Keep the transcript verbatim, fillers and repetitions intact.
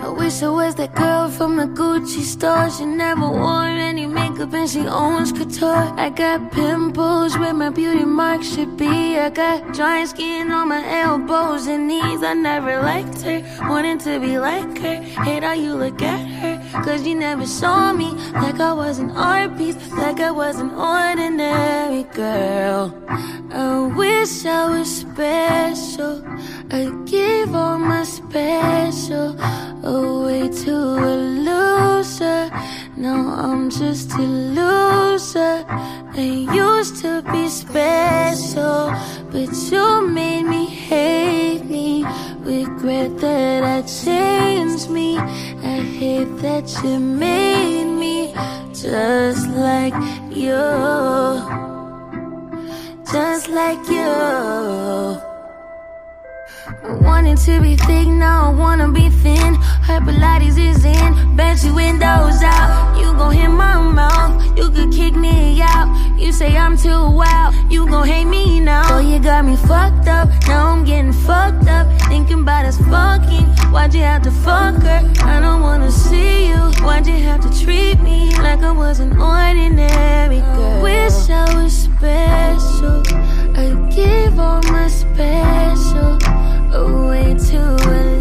I wish I was that girl from the Gucci store. She never wore any makeup and she owns couture. I got pimples where my beauty mark should be. I got dry skin on my elbows and knees. I never liked her, wanted to be like her. Hate how you look at her, cause you never saw me like I was an art piece, like I was an ordinary girl. I wish I was special. I'd give all my special away to a loser. Now I'm just a loser. I used to be special, but you made me hate me. Regret that I changed me. I hate that you made me just like you, just like you. Wanting to be thick, now I wanna be thin. Her Pilates is in, bet you windows out. You gon' hit my mouth, you could kick me out. You say I'm too wild, you gon' hate me now. Oh, you got me fucked up, now I'm getting fucked up. Thinking about us fucking, why'd you have to fuck her? I don't wanna see you, why'd you have to treat me like I was an ordinary girl? Wish I was special, I'd give all my special away to a